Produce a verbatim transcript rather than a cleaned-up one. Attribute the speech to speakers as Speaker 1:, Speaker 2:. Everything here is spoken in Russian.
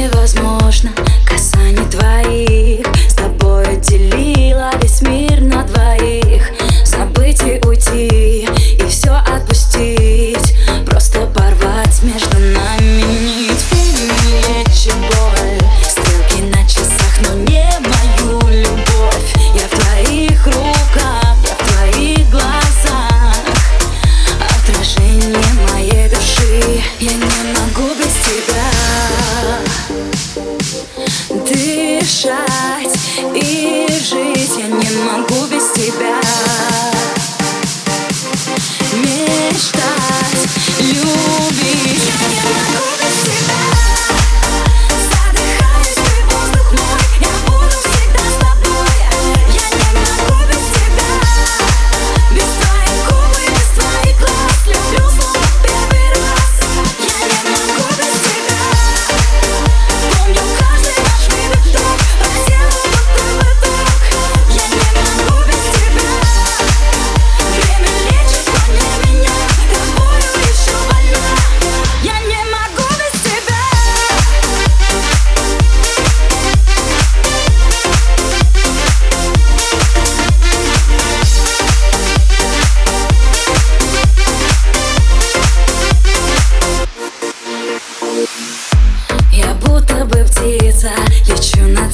Speaker 1: невозможно касаний твоих. С тобой делила весь мир на двоих. Забыть и уйти, и все отпустить, просто порвать между нами нить. Время лечит боль, стрелки на часах, но не мою любовь. Я в твоих руках, я в твоих глазах, отражение моей души. Я не могу без тебя дышать и жить. Я не могу без тебя мечтать, любить. Я не могу без тебя. Задыхаюсь, ты воздух мой, я буду всегда с тобой. Я не могу без тебя, без твоих губ и без твоих глаз. Люблю словно первый раз. Я не могу без тебя. Помню каждый наш выдох, по телу будто поток. Я не могу без тебя. Время лечит, но не меня, тобою еще больна. Я не могу без тебя. Я будто бы птица, лечу над